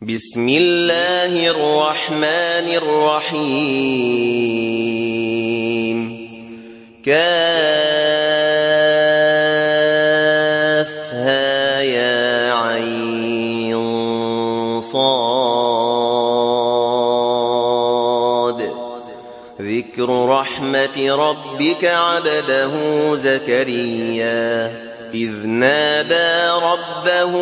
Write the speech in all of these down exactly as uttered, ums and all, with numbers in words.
بسم الله الرحمن الرحيم كافها يا عين صاد ذكر رحمة ربك عبده زكريا إذ نادى ربه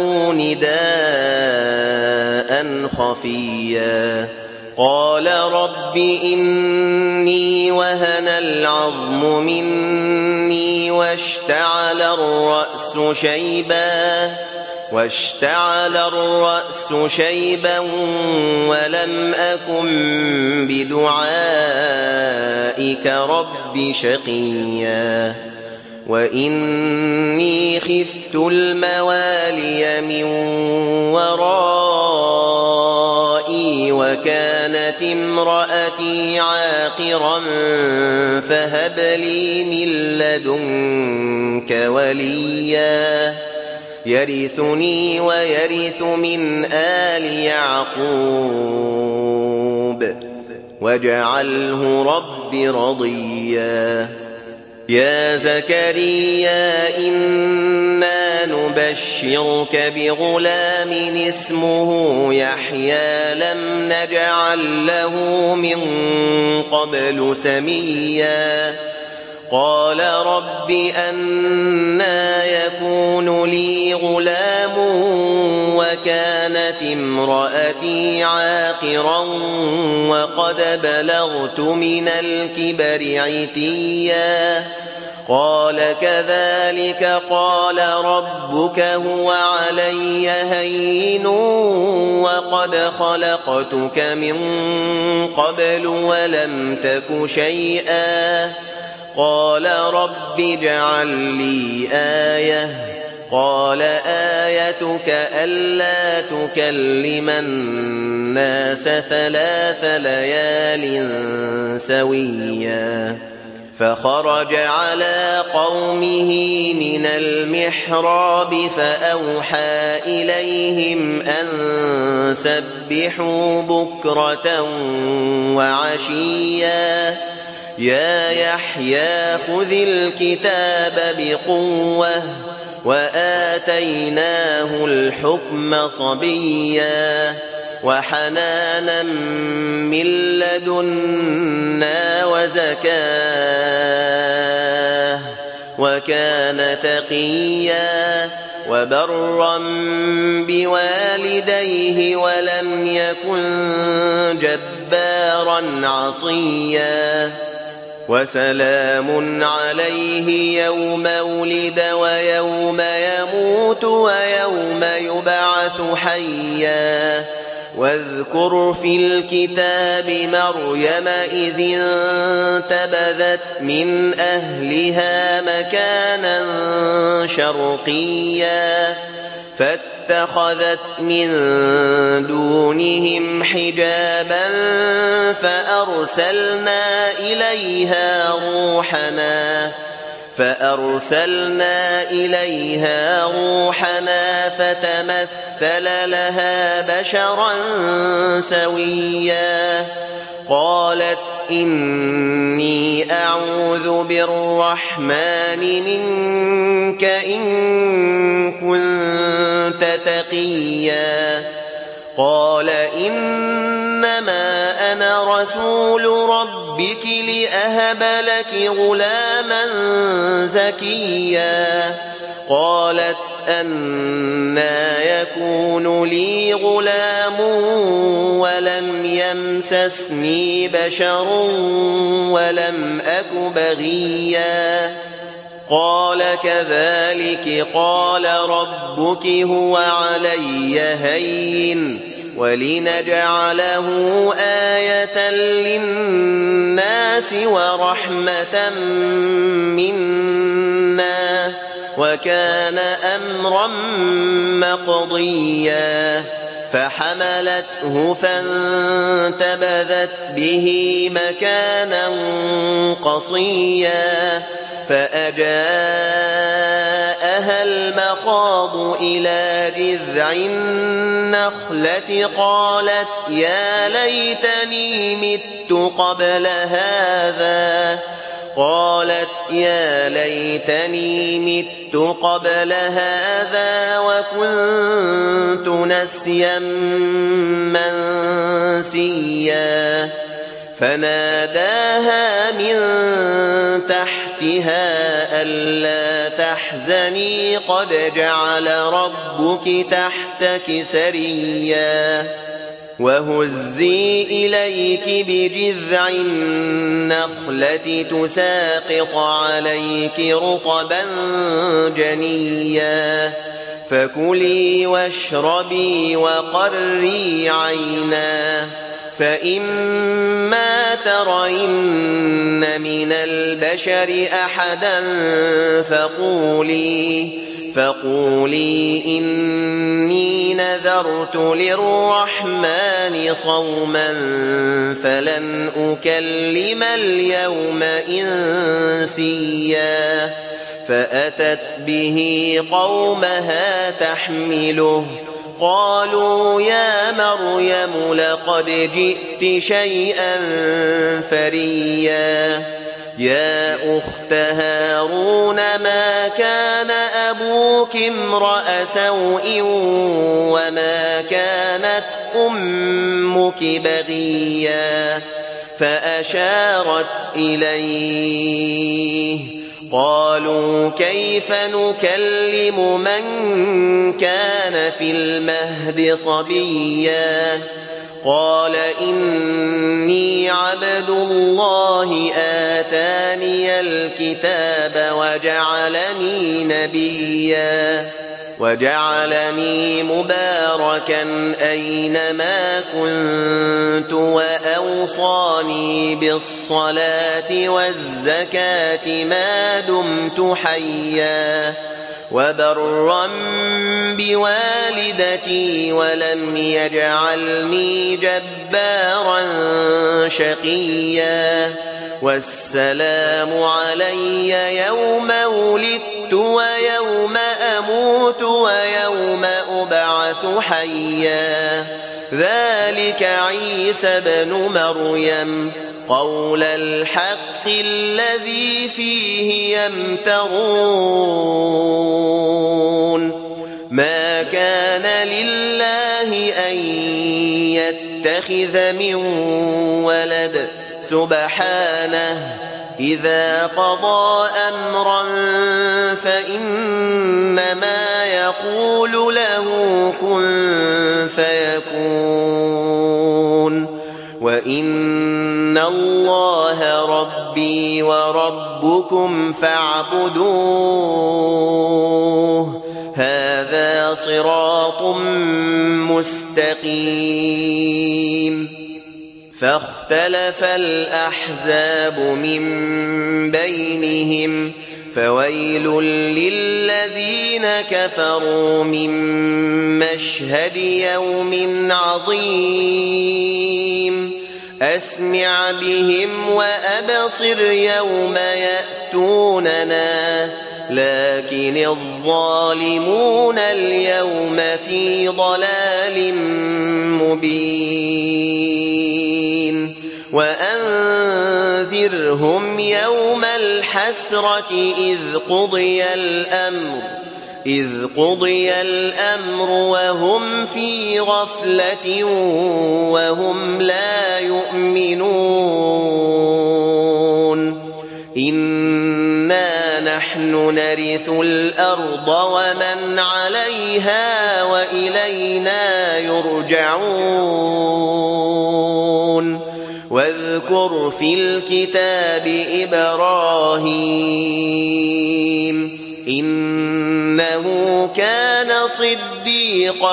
نداء خفيا قال رب إني وهن العظم مني واشتعل الرأس شيبا واشتعل الرأس شيبا ولم أكن بدعائك رب شقيا وإني خفت الموالي من ورائي وكانت امرأتي عاقرا فهب لي من لدنك وليا يرثني ويرث من آل يعقوب واجعله رب رضيا يا زكريا إنا نبشرك بغلام اسمه يحيى لم نجعل له من قبل سميا قال رب أنى يكون لي غلام وكانت امرأتي عاقرا وقد بلغت من الكبر عتيا قال كذلك قال ربك هو علي هين وقد خلقتك من قبل ولم تك شيئا قال رب اجعل لي آية قال آيتك ألا تكلم الناس ثلاث ليال سويا فخرج على قومه من المحراب فأوحى إليهم أن سبحوا بكرة وعشيا يا يحيى خذ الكتاب بقوة وآتيناه الحكم صبيا وحنانا من لدنا وزكاه وكان تقيا وبرا بوالديه ولم يكن جبارا عصيا وسلام عليه يوم ولد ويوم يموت ويوم يبعث حيا واذكر في الكتاب مريم إذ انتبذت من أهلها مكانا شرقيا فاتخذت من دونهم حجابا فأرسلنا إليها روحنا فأرسلنا إليها روحنا فتمثل لها بشرا سويا قالت إني أعوذ بالرحمن منك إن كنت تقيا قال إنما أنا رسول ربك لأهب لك غلاما زكيا قالت أنى يكون لي غلام ولم يمسسني بشر ولم أك بغيا قال كذلك قال ربك هو علي هين ولنجعله آية للناس ورحمة منا وكان أمرا مقضيا فحملته فانتبذت به مكانا قصيا فأجاء جاءها المخاض إلى جذع النخلة قالت يا ليتني مت قبل هذا قالت يا ليتني مت قبل هذا وكنت نسيا منسيا فناداها من تحتها ألا تحزني قد جعل ربك تحتك سريا وهزي إليك بجذع النخلة تساقط عليك رطبا جنيا فكلي واشربي وقري عينا فإما ترين من البشر أحدا فقولي فقولي إني نذرت للرحمن صوما فلن أكلم اليوم إنسيا فأتت به قومها تحمله قالوا يا مريم لقد جئت شيئا فريا يا أخت هارون ما كان أبوك امرأ سوء وما كانت أمك بغيا فأشارت إليه قالوا كيف نكلم من كان في المهد صبيا قال إني عبد الله آتاني الكتاب وجعلني نبيا وجعلني مباركا أينما كنت وأوصاني بالصلاة والزكاة ما دمت حيا وبرا بوالدتي ولم يجعلني جبارا شقيا والسلام علي يوم ولدت ويوم أموت ويوم أبعث حيا ذلك عيسى بن مريم قول الحق الذي فيه يمترون ما كان لله أن يتخذ من ولد سبحانه إذا قضى أمرا فإنما يقول له كن فيكون وإن الله ربي وربكم فاعبدوه هذا صراط مستقيم فاختلف الأحزاب من بينهم فويل للذين كفروا من مشهد يوم عظيم أسمع بهم وأبصر يوم يأتوننا لكن الظالمون اليوم في ضلال مبين وأنذرهم يوم الحسرة إذ قضي الأمر إذ قضي الأمر وهم في غفلة وهم لا يؤمنون إنا نحن نرث الأرض ومن عليها وإلينا يرجعون واذكر في الكتاب إبراهيم إنه كان صديقا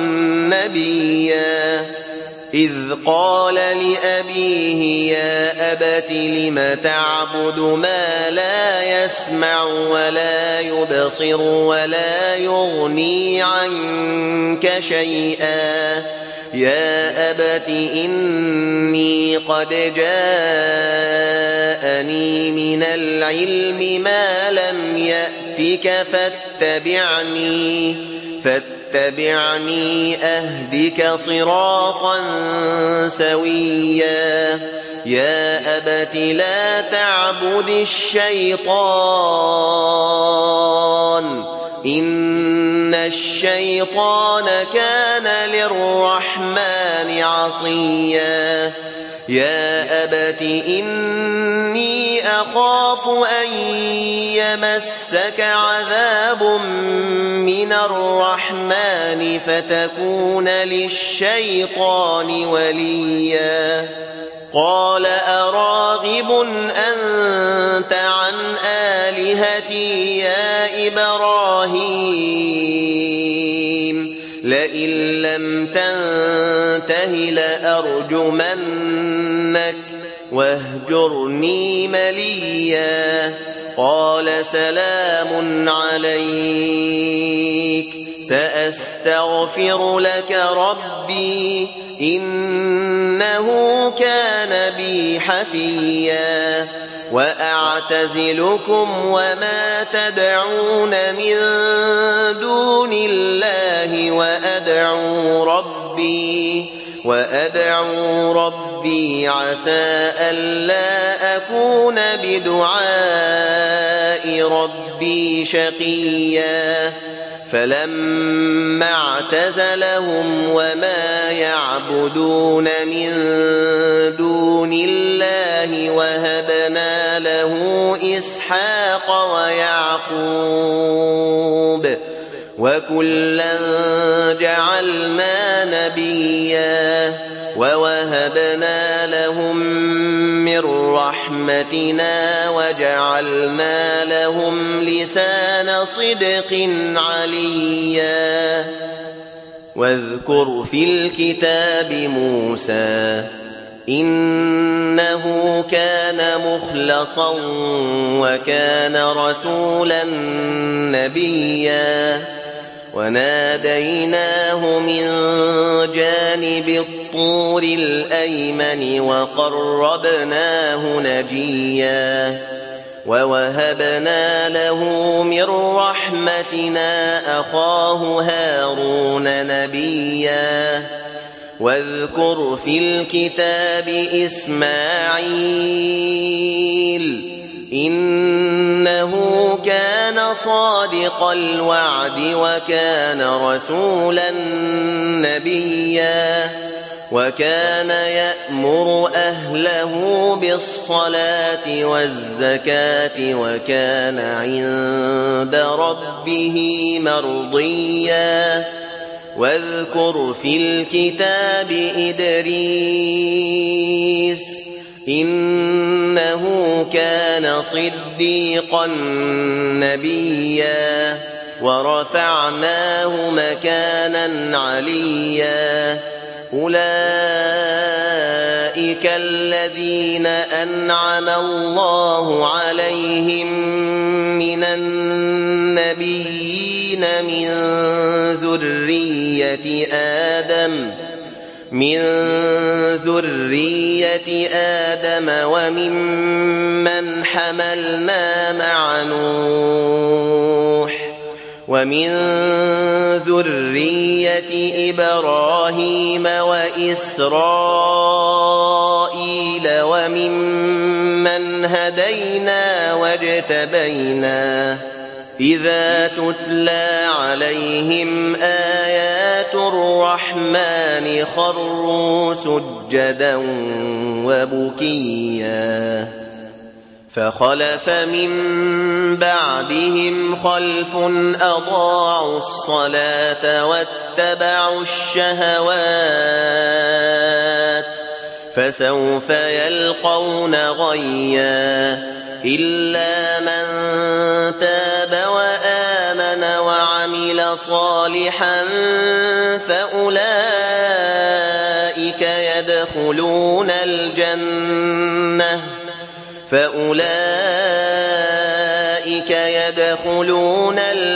نبيا إذ قال لأبيه يا أبت لم تعبد ما لا يسمع ولا يبصر ولا يغني عنك شيئا يا أبت إني قد جاءني من العلم ما لم يأتك يأتك فاتبعني فاتبعني أهدك صراطا سويا يا أبت لا تعبد الشيطان إن الشيطان كان للرحمن عصيا يا أبت إني أخاف أن يمسك عذاب من الرحمن فتكون للشيطان وليا قال أراغب أنت عن آلهتي يا إبراهيم لئن لم تنته لأرجمنك واهجرني مليا قال سلام عليك سأستغفر لك ربي إنه كان بي حفيا وأعتزلكم وما تدعون من دون الله وأدعو ربي وأدعو ربي عسى ألا أكون بدعاء ربي شقيا فلما اعتزلهم وما يعبدون من دون الله وهبنا له إسحاق ويعقوب وكلا جعلنا نبيا ووهبنا لهم من رحمتنا وجعلنا لهم لسان صدق عليا واذكر في الكتاب موسى إنه كان مخلصا وكان رسولا نبيا وناديناه من جانب الطور الأيمن وقربناه نجيا ووهبنا له من رحمتنا أخاه هارون نبيا واذكر في الكتاب إسماعيل إنه كان صادق الوعد وكان رسولا نبيا وكان يأمر أهله بالصلاة والزكاة وكان عند ربه مرضيا واذكر في الكتاب إدريس إنه كان صديقا نبيا ورفعناه مكانا عليا أولئك الذين أنعم الله عليهم من النبيين من ذرية آدم من ذرية آدم وممن حملنا مع نوح ومن ذرية إبراهيم وإسرائيل وممن هدينا واجتبينا إذا تتلى عليهم آيات الرحمن خروا سجدا وبكيا فخلف من بعدهم خلف أضاعوا الصلاة واتبعوا الشهوات فسوف يلقون غيا إلا من تاب وآمن وعمل صالحا فأولئك يدخلون الجنة فأولئك يدخلون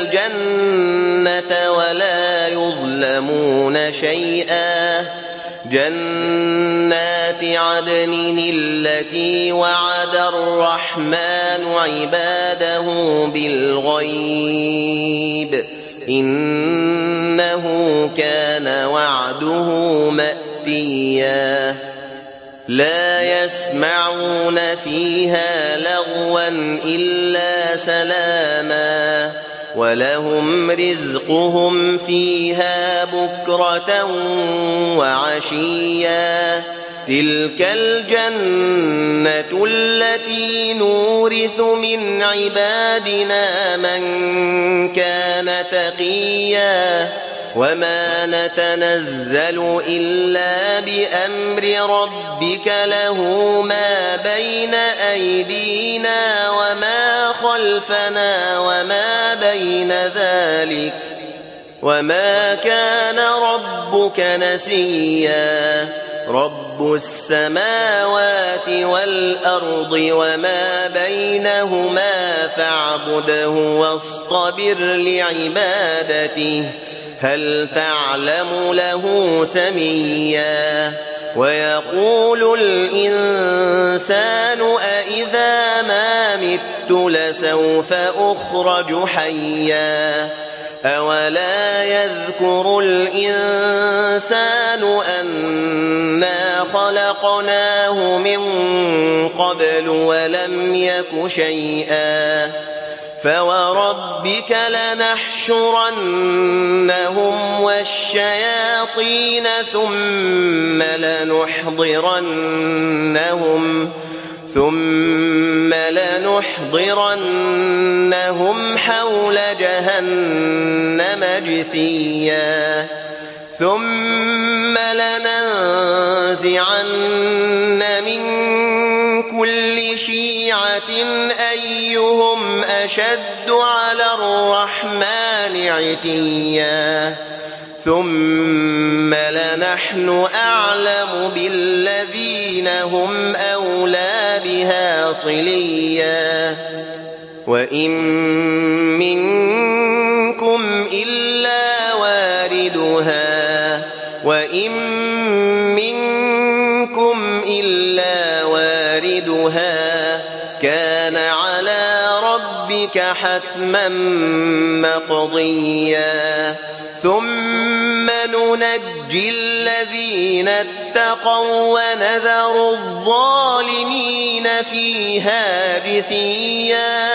الجنة ولا يظلمون شيئا جنات جنات عدن التي وعد الرحمن عباده بالغيب إنه كان وعده مأتيا لا يسمعون فيها لغوا إلا سلاما ولهم رزقهم فيها بكرة وعشيا تلك الجنة التي نورث من عبادنا من كان تقيا وما نتنزل إلا بأمر ربك له ما بين أيدينا وما خلفنا وما بين ذلك وما كان ربك نسيا رب السماوات والأرض وما بينهما فاعبده واصطبر لعبادته هل تعلم له سميا ويقول الإنسان أإذا ما مت لسوف أخرج حيا أولا يذكر الإنسان أنا خلقناه من قبل ولم يك شيئا فوربك لنحشرنهم والشياطين ثم لنحضرنهم ثم لنحضرنهم حول جهنم جثيا ثم لننزعن من كل شيعة أيهم أشد على الرحمن عتيا ثم لنحن أعلم بالذين هم أولى بها صليا وإن منكم إلا واردها وإن منكم إلا واردها كان على ربك حتما مقضيا ثم ننجي الذين اتقوا ونذر الظالمين فيها جثيا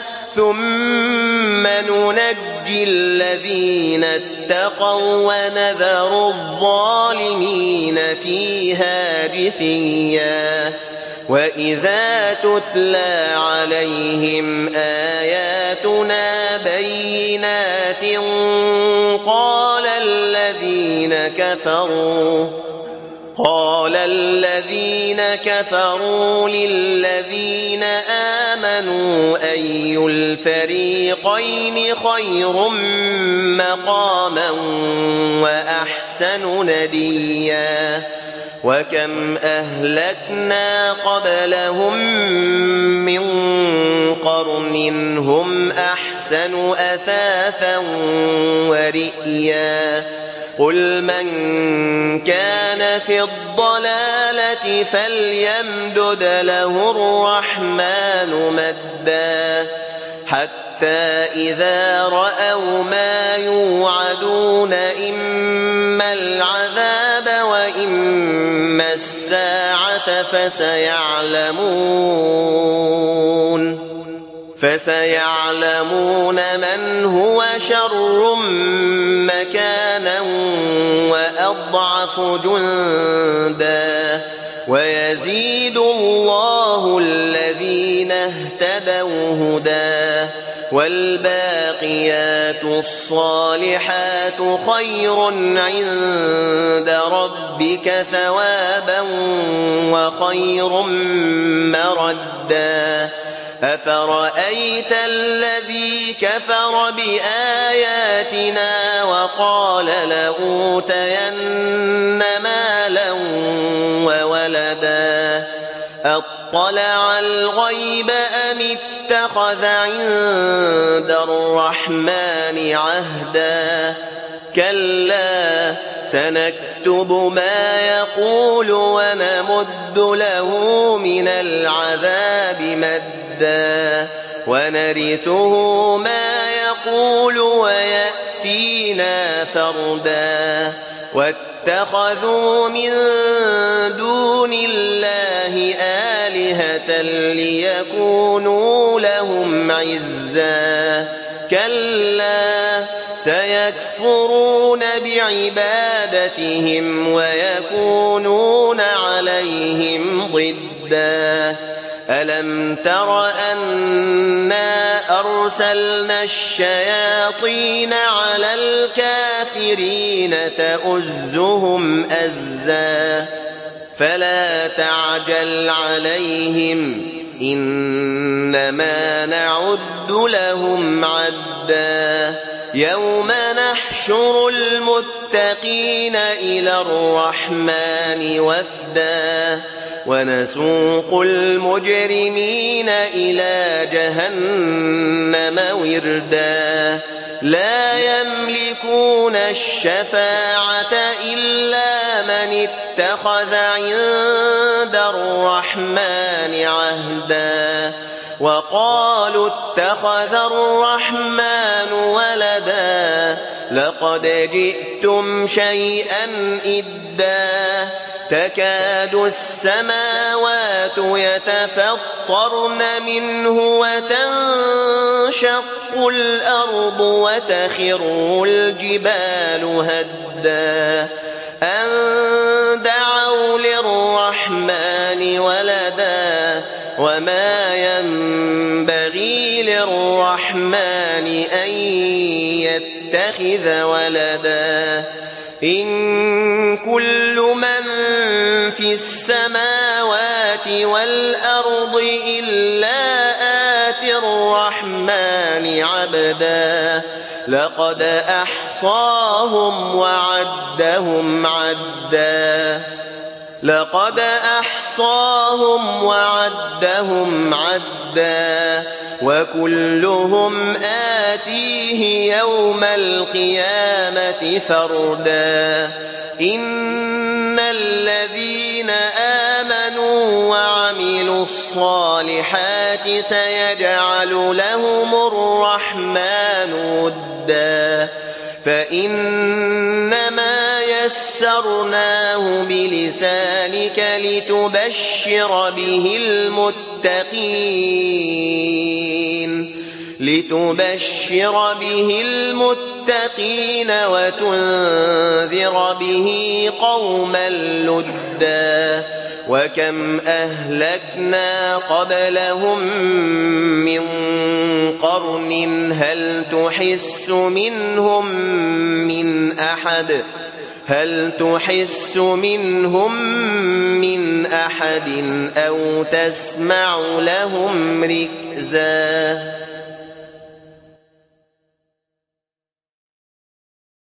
ثم ننجي الذين اتقوا ونذر الظالمين فيها جثيا وإذا تتلى عليهم آياتنا بينات قال الذين كفروا قال الذين كفروا للذين آمنوا أي الفريقين خير مقاما وأحسن نديا وكم أهلكنا قبلهم من قرن هم أحسن أثاثا ورئيا قل من كان في الضلالة فليمدد له الرحمن مدا حتى إذا رأوا ما يوعدون إما العذاب وإما الساعة فسيعلمون فسيعلمون من هو شر مكانا وأضعف جندا ويزيد الله الذين اهتدوا هدى والباقيات الصالحات خير عند ربك ثوابا وخير مردا أفرأيت الذي كفر بآياتنا وقال لأوتين مالا وولدا أطلع الغيب أم اتخذ عند الرحمن عهدا كلا سنكتب ما يقول ونمد له من العذاب مدا ونرثه ما يقول ويأتينا فردا واتخذوا من دون الله آلهة ليكونوا لهم عزا كلا سيكفرون بعبادتهم ويكونون عليهم ضدا ألم تر أنا أرسلنا الشياطين على الكافرين تؤزهم أزا فلا تعجل عليهم إنما نعد لهم عدا يوم نحشر المتقين إلى الرحمن وفدا ونسوق المجرمين إلى جهنم وردا لا يملكون الشفاعة إلا من اتخذ عند الرحمن عهدا وقالوا اتخذ الرحمن ولدا لقد جئتم شيئا إدا تكاد السماوات يتفطرن منه وتنشق الأرض وتخر الجبال هدا أن دعوا للرحمن ولدا وما ينبغي للرحمن أن يتخذ ولدا إن كل من في السماوات والأرض إلا آتي الرحمن عبدا لقد أحصاهم وعدهم عدا لقد أحصاهم وعدهم عدا وكلهم آتيه يوم القيامة فردا إن الذين آمنوا وعملوا الصالحات سيجعل لهم الرحمن ودا فإنما يسرناه بلسانك لتبشر به المتقين لتبشر به المتقين وتنذر به قوما لدا وكم أهلكنا قبلهم من قرن هل تحس منهم من أحد هل تحس منهم من أحد أو تسمع لهم ركزا